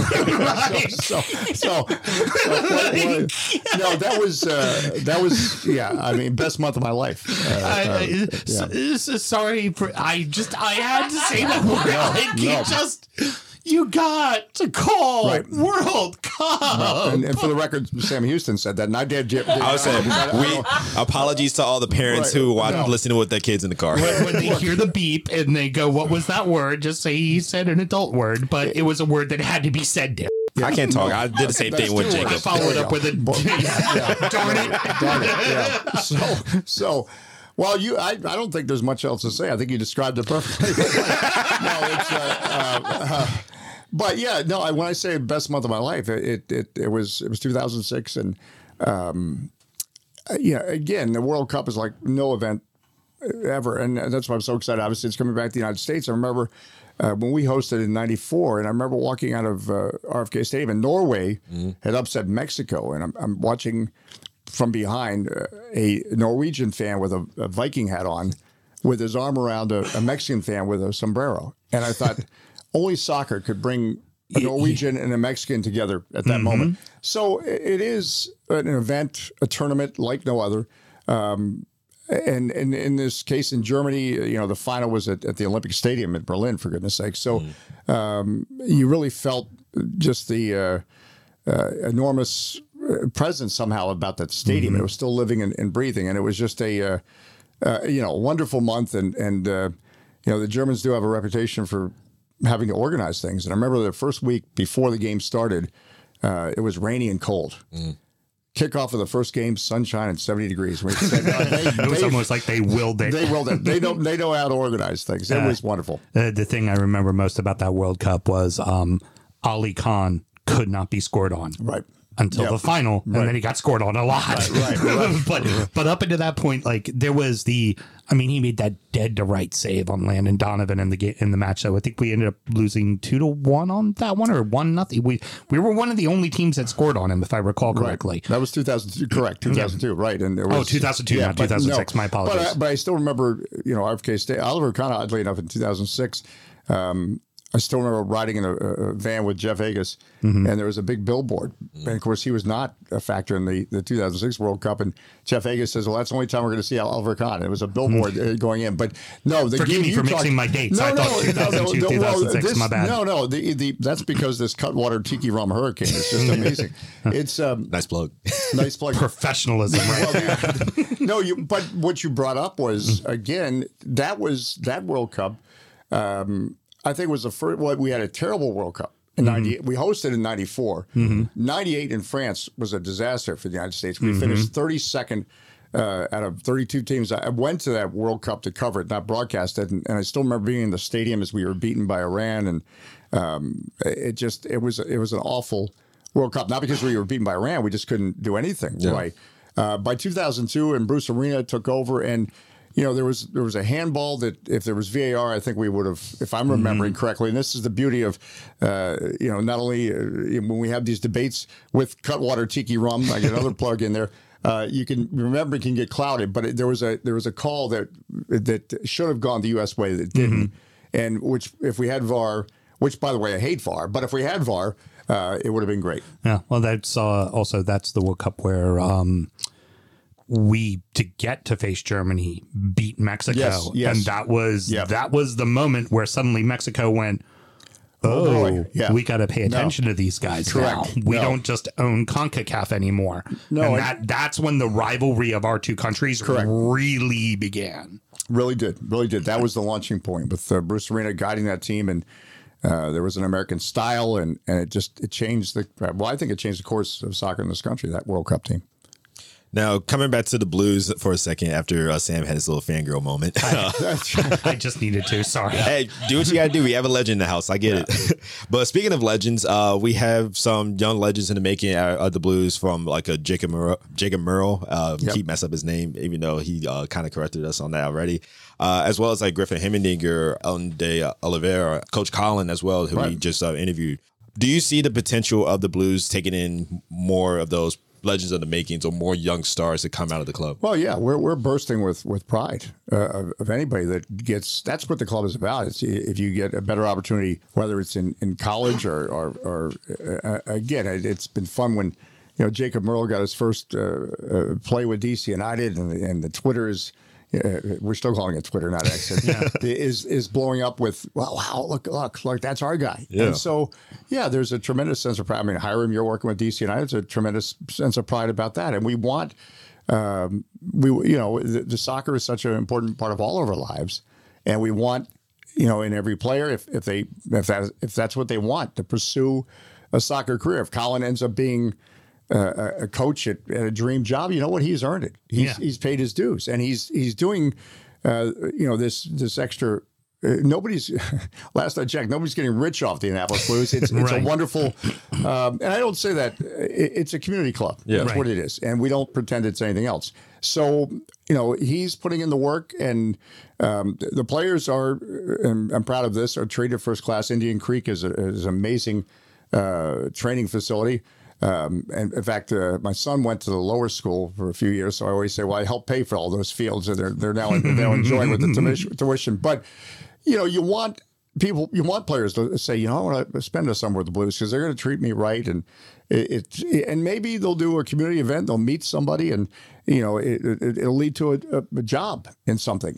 was I mean, best month of my life. Sorry, I had to say that word. You got to call Right. World Cup. And for the record, Sam Houston said that, and I did. I was saying, apologies to all the parents Right. who watch listening with their kids in the car. When they hear the beep and they go, "What was that word?" Just say he said an adult word, but it was a word that had to be said there. I can't talk. I did the same thing with two Jacob. I followed up with a darn it. Darn it, yeah. So, well, I don't think there's much else to say. I think you described it perfectly. But yeah, no. When I say best month of my life, it was 2006, and again, the World Cup is like no event ever, and that's why I'm so excited. Obviously, it's coming back to the United States. I remember when we hosted in '94, and I remember walking out of RFK Stadium, and Norway had upset Mexico, and I'm watching from behind a Norwegian fan with a Viking hat on, with his arm around a Mexican fan with a sombrero, and I thought only soccer could bring a Norwegian and a Mexican together at that moment. So it is an event, a tournament like no other. And in this case, in Germany, the final was at the Olympic Stadium in Berlin, for goodness sake. So you really felt just the enormous presence somehow about that stadium. It was still living and breathing, and it was just a wonderful month. And the Germans do have a reputation for having to organize things. And I remember the first week before the game started, it was rainy and cold. Kickoff of the first game, sunshine and 70 degrees. We said, It was almost like they willed it. They willed it. They know how to organize things. It was wonderful. The thing I remember most about that World Cup was Ali Khan could not be scored on. Right. Until the final, and then he got scored on a lot. Right. but up until that point, like there was he made that dead to right save on Landon Donovan in the match. So I think we ended up losing 2-1 on that one, or 1-0. We were one of the only teams that scored on him, if I recall correctly. Right. That was 2002, correct? 2002, right? And it was 2002, not 2006. My apologies. But I still remember, RFK State. Oliver Kahn, oddly enough, in 2006. I still remember riding in a van with Jeff Agas, and there was a big billboard. And of course, he was not a factor in the 2006 World Cup. And Jeff Agas says, "Well, that's the only time we're going to see Oliver Kahn." It was a billboard going in. But no, forgive me for mixing my dates. I thought 2002, 2006. My bad. No. That's because this Cutwater Tiki Rum Hurricane is just amazing. It's Nice plug. Nice plug. Professionalism, right? But what you brought up was again that World Cup. I think it was the first. Well, we had a terrible World Cup in '98. We hosted in '94. '98 in France was a disaster for the United States. We finished 32nd out of 32 teams. I went to that World Cup to cover it, not broadcast it, and I still remember being in the stadium as we were beaten by Iran, and it was an awful World Cup. Not because we were beaten by Iran, we just couldn't do anything right. By 2002, and Bruce Arena took over, and there was a handball that if there was VAR, I think we would have, if I'm remembering correctly. And this is the beauty of, not only when we have these debates with Cutwater Tiki Rum, I get another plug in there. You can remember it can get clouded, but there was a call that should have gone the U.S. way that didn't, and which if we had VAR, which by the way I hate VAR, but if we had VAR, it would have been great. Yeah, well, that's that's the World Cup where. We to get to face Germany beat Mexico, yes. and that was the moment where suddenly Mexico went, we got to pay attention to these guys. Correct. Now. We don't just own CONCACAF anymore. No, and that's when the rivalry of our two countries really began. Really did. That was the launching point with Bruce Arena guiding that team, and there was an American style, and it changed I think it changed the course of soccer in this country. That World Cup team. Now, coming back to the Blues for a second after Sam had his little fangirl moment. I just needed to. Sorry. Hey, do what you got to do. We have a legend in the house. I get it. But speaking of legends, we have some young legends in the making of the Blues from like a Jacob Merle. Keep mess up his name, even though he kind of corrected us on that already. As well as like Griffin Hemmendinger, Ellen de Oliveira, Coach Colin as well, who we just interviewed. Do you see the potential of the Blues taking in more of those legends of the makings or more young stars that come out of the club? Well, yeah, we're bursting with pride of anybody that gets. That's what the club is about. It's if you get a better opportunity, whether it's in college or again, it's been fun when Jacob Merle got his first play with DC United, and the Twitter is we're still calling it Twitter, not X, is blowing up with, wow, look, that's our guy. Yeah. And so, there's a tremendous sense of pride. I mean, Hiram, you're working with DC United. There's a tremendous sense of pride about that. And we want, the soccer is such an important part of all of our lives. And we want, in every player, if that's what they want, to pursue a soccer career. If Colin ends up being a coach at a dream job, you know what? He's earned it. He's paid his dues, and he's doing this extra. Nobody's last I checked, nobody's getting rich off the Indianapolis Blues. It's a wonderful, and I don't say that it's a community club. Yeah, that's what it is, and we don't pretend it's anything else. So he's putting in the work, and the players are. And I'm proud of this. Are treated first class. Indian Creek is an amazing training facility. And in fact, my son went to the lower school for a few years, so I always say, "Well, I helped pay for all those fields, and they're now enjoying with the tuition." But you want players to say, I want to spend a summer with the Blues because they're going to treat me right, and and maybe they'll do a community event, they'll meet somebody, and it'll lead to a job in something.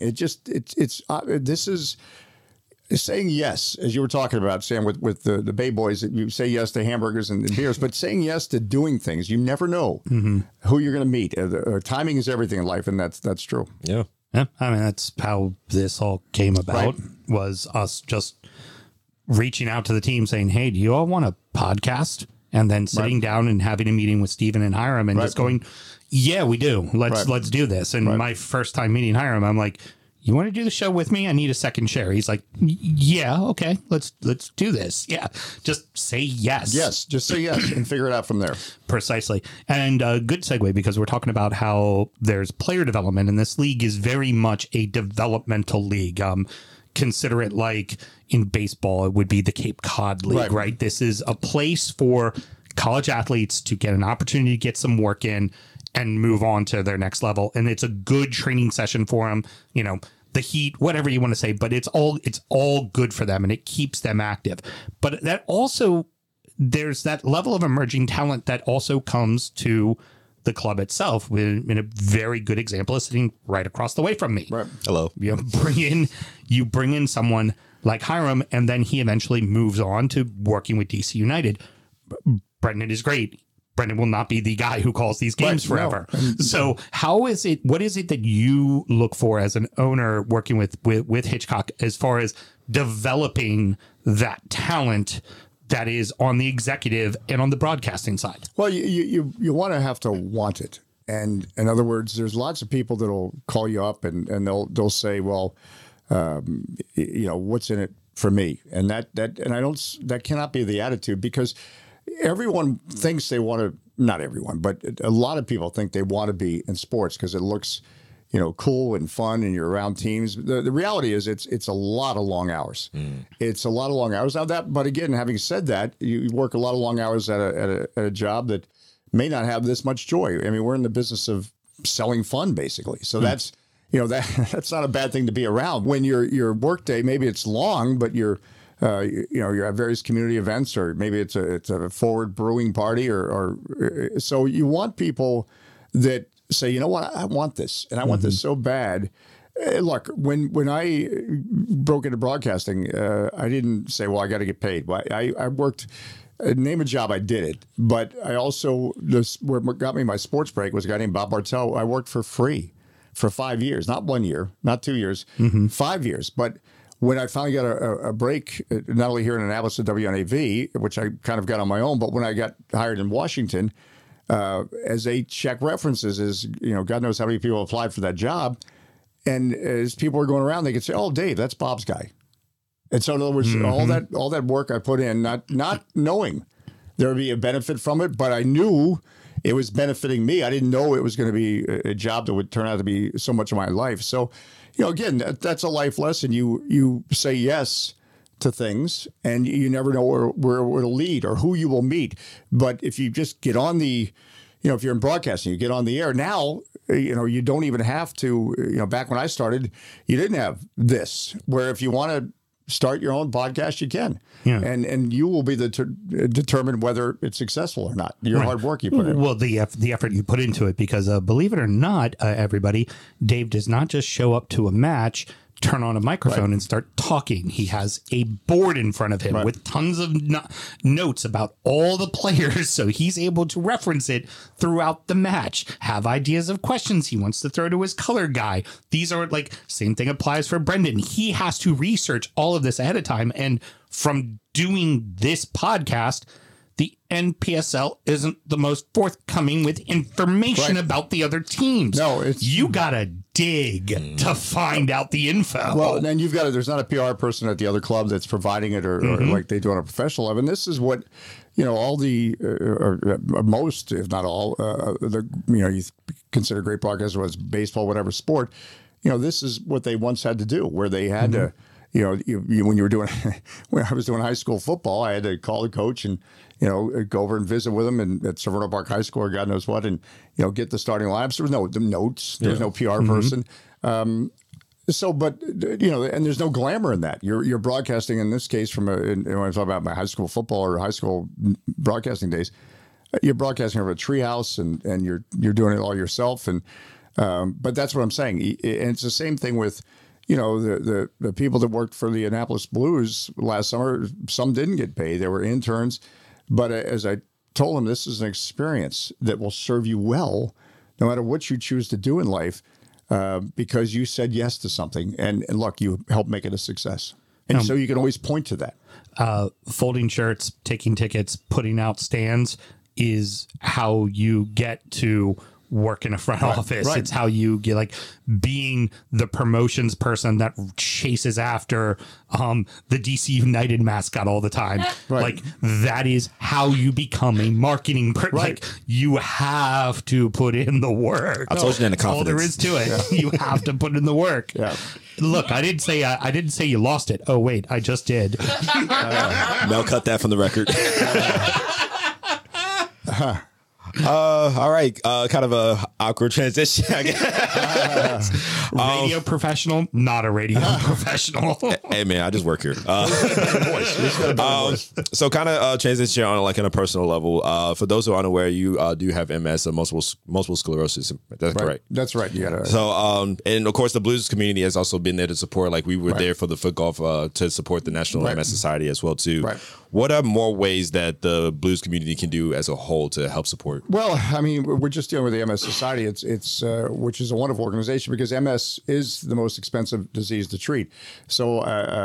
This is. Saying yes, as you were talking about, Sam, with the Bay Boys, you say yes to hamburgers and beers, but saying yes to doing things. You never know who you're going to meet. Timing is everything in life, and that's true. Yeah. Yeah. I mean, that's how this all came about, was us just reaching out to the team saying, hey, do you all want a podcast? And then sitting down and having a meeting with Stephen and Hiram and just going, yeah, we do. Let's do this. And my first time meeting Hiram, I'm like, you want to do the show with me? I need a second chair. He's like, yeah, okay, let's do this. Yeah, just say yes. Yes, just say yes and figure it out from there. Precisely. And a good segue, because we're talking about how there's player development, and this league is very much a developmental league. Consider it like in baseball, it would be the Cape Cod League, right? This is a place for college athletes to get an opportunity to get some work in and move on to their next level. And it's a good training session for them, the heat, whatever you want to say, but it's all good for them and it keeps them active. But that also, there's that level of emerging talent that also comes to the club itself. In a very good example is sitting right across the way from me. Right. Hello. You bring in someone like Hiram, and then he eventually moves on to working with DC United. Brendan is great. Brendan will not be the guy who calls these games forever. No. So what is it that you look for as an owner working with Hitchcock as far as developing that talent that is on the executive and on the broadcasting side? Well, you want to have to want it. And in other words, there's lots of people that'll call you up and they'll say, well, what's in it for me? And that cannot be the attitude, because everyone thinks they want to, not everyone, but a lot of people think they want to be in sports because it looks, cool and fun and you're around teams. The reality is it's a lot of long hours. It's a lot of long hours. Now but again, having said that, you work a lot of long hours at a job that may not have this much joy. I mean, we're in the business of selling fun, basically. So that's, that's not a bad thing to be around. When your work day, maybe it's long, but you're at various community events, or maybe it's a forward brewing party, or so you want people that say, you know what, I want this, and I want this so bad. Look, when I broke into broadcasting, I didn't say, well, I got to get paid. I worked, name a job, I did it. But I also, what got me my sports break was a guy named Bob Bartel. I worked for free for 5 years, not 1 year, not 2 years, 5 years. But when I finally got a break, not only here in Annapolis at WNAV, which I kind of got on my own, but when I got hired in Washington, as they check references, God knows how many people applied for that job. And as people are going around, they could say, "Oh, Dave, that's Bob's guy." And so, in other words, all that work I put in, not knowing there would be a benefit from it, but I knew it was benefiting me. I didn't know it was going to be a job that would turn out to be so much of my life. So, again, that's a life lesson. You say yes to things, and you never know where it will lead or who you will meet. But if you just get on the, if you're in broadcasting, you get on the air now. You don't even have to. Back when I started, you didn't have this. Where if you want to start your own podcast, you can. Yeah. And you will be determine whether it's successful or not. Your hard work you put in. Well, the effort you put into it, because believe it or not, everybody, Dave does not just show up to a match, turn on a microphone and start talking. He has a board in front of him with tons of notes about all the players, so he's able to reference it throughout the match, have ideas of questions he wants to throw to his color guy. These are like, same thing applies for Brendan. He has to research all of this ahead of time. And from doing this podcast, the NPSL isn't the most forthcoming with information about the other teams. No, you gotta dig to find out the info. Well, and then you've got there's not a PR person at the other club that's providing it, or like they do on a professional level. And this is what, all the or most, if not all, you consider great broadcasters, whether it's baseball, whatever sport. This is what they once had to do, where they had to. When you were doing, when I was doing high school football, I had to call the coach and, go over and visit with him and at Severno Park High School or God knows what, and, get the starting lineups. There was no notes. There was no PR person. And there's no glamour in that. You're broadcasting in this case from when I talk about my high school football or high school broadcasting days, you're broadcasting over a treehouse and you're doing it all yourself. And, but that's what I'm saying. And it's the same thing with, the people that worked for the Annapolis Blues last summer. Some didn't get paid. They were interns. But as I told them, this is an experience that will serve you well, no matter what you choose to do in life, because you said yes to something. And look, you helped make it a success. And so you can always point to that. Folding shirts, taking tickets, putting out stands is how you get to work in a front office. It's how you get, like, being the promotions person that chases after the DC United mascot all the time. Like, that is how you become a marketing person. Like, you have to put in the work. I told you in the confidence. All there is to it. You have to put in the work. Look, I didn't say you lost it. Oh wait, I just did. Mel, cut that from the record. All right. Kind of a awkward transition, I guess. Radio professional, not a radio professional. Hey man, I just work here. So kind of transition on like on a personal level. For those who are unaware, you do have MS, multiple sclerosis. That's correct. That's right. You got So and of course the blues community has also been there to support. Like we were there for the foot golf to support the National MS Society as well too. What are more ways that the blues community can do as a whole to help support? Well, I mean, we're just dealing with the MS Society. It's which is a wonderful organization because MS is the most expensive disease to treat. So,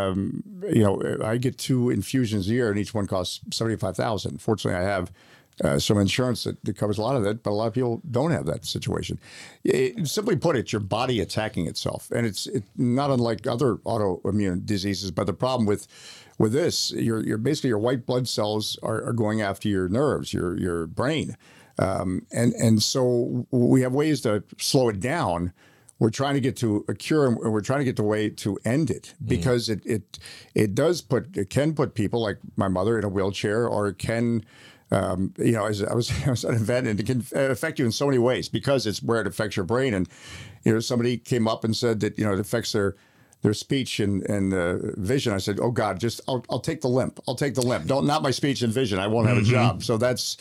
I get 2 infusions a year, and each one costs $75,000. Fortunately, I have some insurance that covers a lot of that, but a lot of people don't have that situation. Simply put, it's your body attacking itself, and it's not unlike other autoimmune diseases. But the problem with this, you're basically your white blood cells are going after your nerves, your brain, and so we have ways to slow it down. We're trying to get to a cure, and we're trying to get the way to end it because it can put people like my mother in a wheelchair, or it can. As I was at an event, and it can affect you in so many ways because it's where it affects your brain. And somebody came up and said that it affects their speech and vision. I said, "Oh God, I'll take the limp. I'll take the limp. Not my speech and vision. I won't have a job." So that's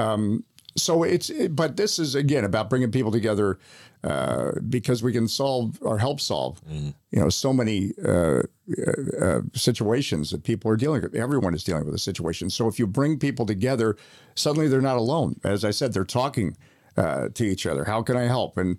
but this is again about bringing people together because we can help solve so many situations that people are dealing with. Everyone is dealing with a situation. So if you bring people together, suddenly they're not alone. As I said, they're talking to each other. How can I help? And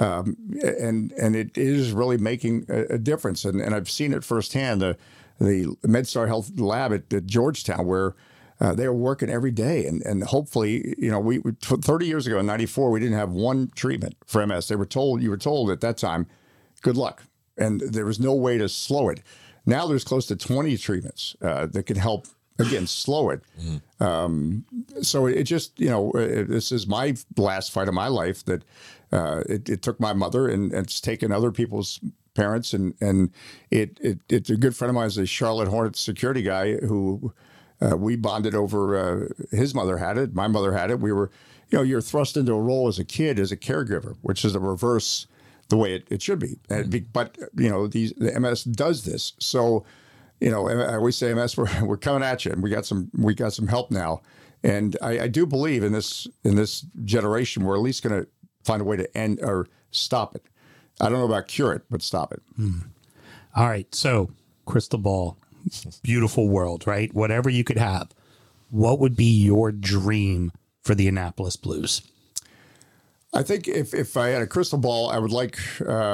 it is really making a difference. And I've seen it firsthand. The MedStar Health Lab at Georgetown, where they were working every day. And hopefully, we 30 years ago in 94, we didn't have one treatment for MS. You were told at that time, good luck. And there was no way to slow it. Now there's close to 20 treatments that can help, again, slow it. So it just, this is my last fight of my life that it took my mother and it's taken other people's parents. And it's a good friend of mine is a Charlotte Hornets security guy who we bonded over his mother had it. My mother had it. We were, you're thrust into a role as a kid as a caregiver, which is the reverse the way it should be. But, the MS does this. So, we say, MS, we're coming at you, and we got some help now. And I do believe in this generation, we're at least going to find a way to end or stop it. I don't know about cure it, but stop it. All right. So, crystal ball, beautiful world, right? Whatever you could have. What would be your dream for the Annapolis Blues? I think if I had a crystal ball, I would like.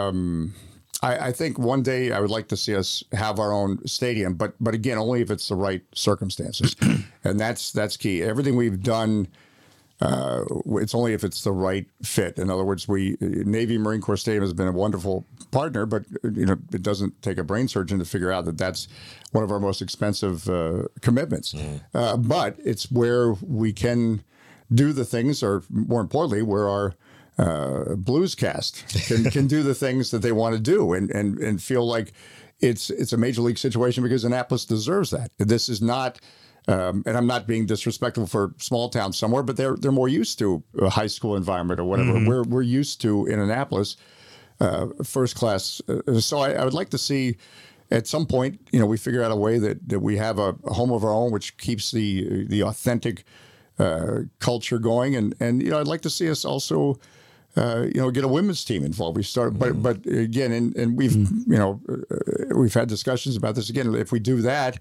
I think one day I would like to see us have our own stadium, but again, only if it's the right circumstances, and that's key. Everything we've done, it's only if it's the right fit. In other words, Navy Marine Corps Stadium has been a wonderful partner, but it doesn't take a brain surgeon to figure out that that's one of our most expensive commitments. But it's where we can do the things, or more importantly, where our blues cast can do the things that they want to do and feel like it's a major league situation, because Annapolis deserves that. This is not, and I'm not being disrespectful for small towns somewhere, but they're more used to a high school environment or whatever. We're used to in Annapolis, first class. So I would like to see at some point, we figure out a way that we have a home of our own, which keeps the authentic culture going. And I'd like to see us also get a women's team involved. We start, but again, and we've we've had discussions about this. Again, if we do that,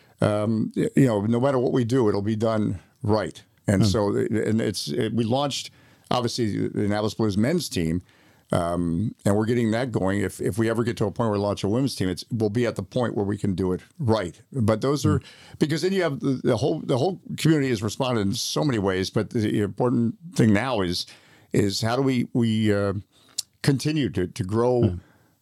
no matter what we do, it'll be done right. And so, we launched obviously the Annapolis Blues men's team, and we're getting that going. If we ever get to a point where we launch a women's team, we'll be at the point where we can do it right. But those are, because then you have the whole community has responded in so many ways. But the important thing now is how do we continue to grow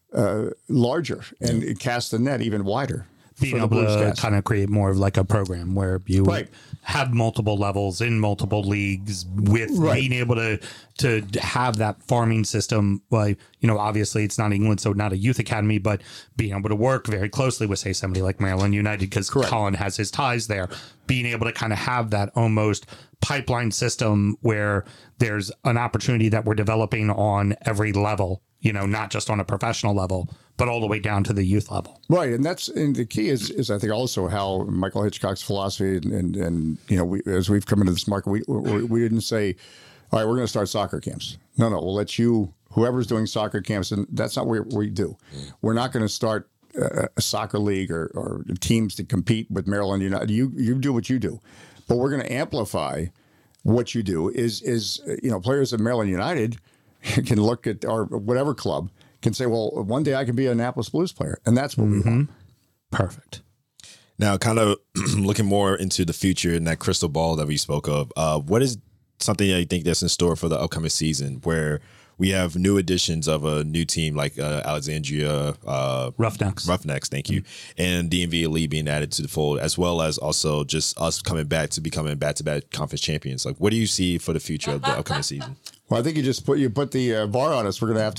larger and cast the net even wider? Being able to kind of create more of like a program where you have multiple levels in multiple leagues with being able to have that farming system. Like, obviously it's not England, so not a youth academy, but being able to work very closely with, say, somebody like Maryland United, because Colin has his ties there. Being able to kind of have that almost pipeline system where there's an opportunity that we're developing on every level, not just on a professional level, but all the way down to the youth level. Right. And the key is I think also how Michael Hitchcock's philosophy and as we've come into this market, we didn't say, all right, we're going to start soccer camps. No, we'll let whoever's doing soccer camps, and that's not what we do. We're not going to start a soccer league or teams to compete with Maryland United. You do what you do, but we're going to amplify what you do. Is players of Maryland United can look at, or whatever club can say, well, one day I can be an Annapolis Blues player, and that's what we want. Perfect. Now, kind of looking more into the future and that crystal ball that we spoke of, what is something that you think that's in store for the upcoming season, where we have new additions of a new team like Alexandria Roughnecks, thank you, and DMV Elite being added to the fold, as well as also just us coming back to becoming back-to-back conference champions? Like, what do you see for the future of the upcoming season? Well, I think you put the bar on us. We're going to have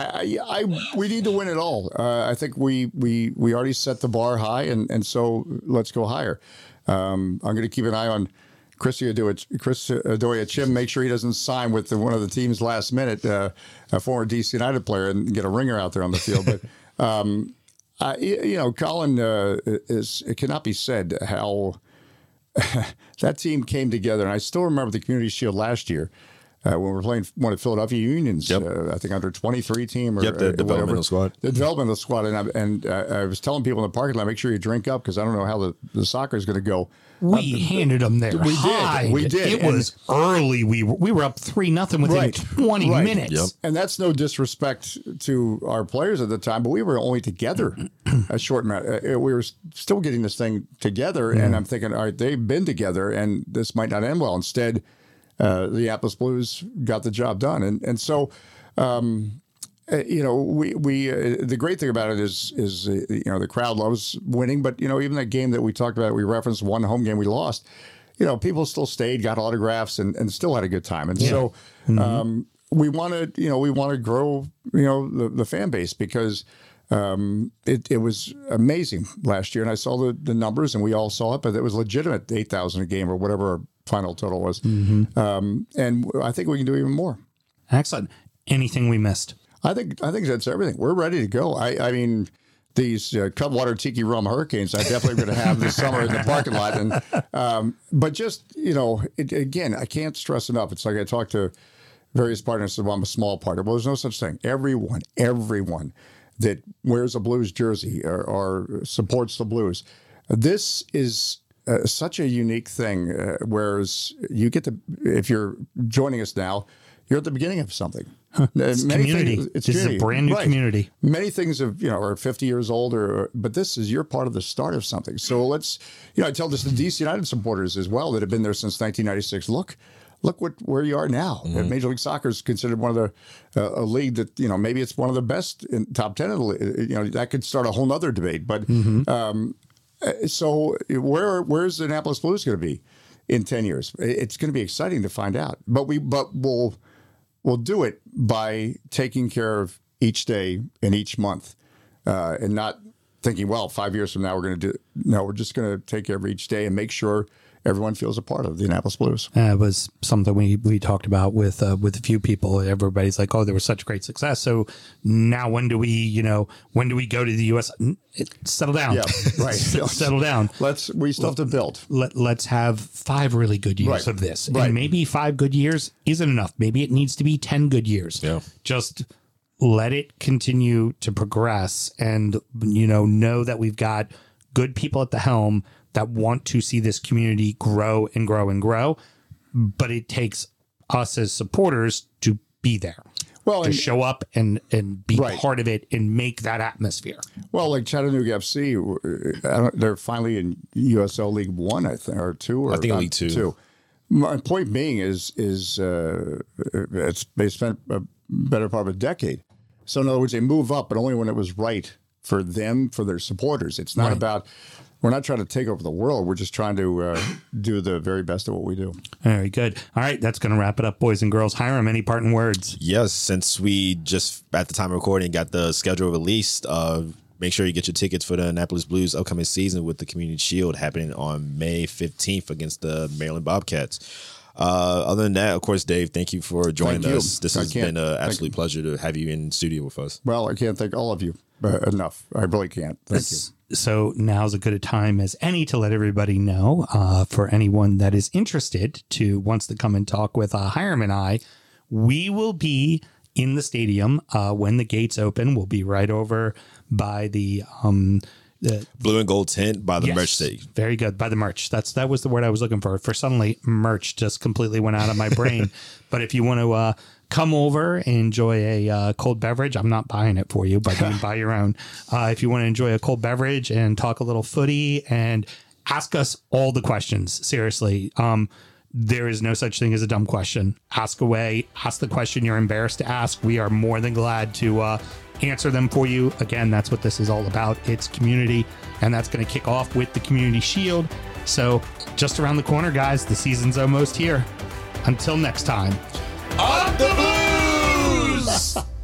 to. We need to win it all. I think we already set the bar high, and so let's go higher. I'm going to keep an eye on Chris Adoya-Chim, make sure he doesn't sign with one of the teams last minute, a former DC United player, and get a ringer out there on the field. But Colin, it cannot be said how that team came together, and I still remember the Community Shield last year. When we were playing one of Philadelphia Union's, I think under 23 team or the developmental squad. The developmental squad, and I was telling people in the parking lot, make sure you drink up, because I don't know how the soccer is going to go. We handed them their hide. We did. It was early. We were up 3-0 within 20 minutes. Yep. And that's no disrespect to our players at the time, but we were only together a short amount. We were still getting this thing together, and I'm thinking, all right, they've been together, and this might not end well. Instead, the Annapolis Blues got the job done, and so we the great thing about it is the crowd loves winning, but even that game that we talked about, we referenced one home game we lost. People still stayed, got autographs, and still had a good time, and so we want to grow the fan base, because it was amazing last year, and I saw the numbers, and we all saw it, but it was legitimate, 8,000 a game or whatever our final total was. And I think we can do even more. Excellent. Anything we missed? I think that's everything. We're ready to go. I mean, these Cutwater Tiki Rum Hurricanes, I definitely going to have this summer in the parking lot. And but just again, I can't stress enough. It's like I talked to various partners. So I'm a small partner. Well, there's no such thing. Everyone that wears a Blues jersey or supports the Blues. This is such a unique thing. Whereas you get to, if you're joining us now, you're at the beginning of something. It's community. This is a brand new community. Many things are 50 years old, but this is, you're part of the start of something. So let's, I tell this to DC United supporters as well that have been there since 1996. Look where you are now. Mm-hmm. Major League Soccer is considered one of the a league that maybe it's one of the best in top 10 of the league. That could start a whole nother debate. But so where's the Annapolis Blues going to be in 10 years? It's going to be exciting to find out. But we'll do it by taking care of each day and each month, and not thinking, well, 5 years from now we're going to do. No, we're just going to take care of each day and make sure everyone feels a part of the Annapolis Blues. It was something we talked about with a few people. Everybody's like, "Oh, there was such great success. So now when do we go to the U.S.?" Settle down. Yeah, right. Settle down. We still have to build. Let's have 5 really good years of this. Right. And maybe 5 good years isn't enough. Maybe it needs to be 10 good years. Yeah. Just let it continue to progress and, know that we've got good people at the helm that want to see this community grow and grow and grow. But it takes us as supporters to be there. Well, to show up and be part of it and make that atmosphere. Well, like Chattanooga FC, they're finally in USL League 1, I think, or 2. Or I think League 2. My point being is they spent a better part of a decade. So in other words, they move up, but only when it was right for them, for their supporters. It's not about... We're not trying to take over the world. We're just trying to do the very best of what we do. Very good. All right, that's going to wrap it up, boys and girls. Hiram, any parting words? Yes, since we just, at the time of recording, got the schedule released, make sure you get your tickets for the Annapolis Blues upcoming season with the Community Shield happening on May 15th against the Maryland Bobcats. Other than that, of course, Dave, thank you for joining us. This has been an absolute pleasure to have you in studio with us. Well, I can't thank all of you enough. I really can't. Thank you. So now's as good a time as any to let everybody know, for anyone that is interested wants to come and talk with Hiram and I, we will be in the stadium when the gates open. We'll be right over by the blue and gold tent by the merch station. Very good. By the merch. That was the word I was looking for. For suddenly merch just completely went out of my brain. But if you want to come over and enjoy a cold beverage, I'm not buying it for you, but you can buy your own. If you want to enjoy a cold beverage and talk a little footy and ask us all the questions, seriously. There is no such thing as a dumb question. Ask away. Ask the question you're embarrassed to ask. We are more than glad to answer them for you. Again, that's what this is all about. It's community, and that's going to kick off with the Community Shield. So just around the corner, guys, the season's almost here. Until next time. Up the Blues!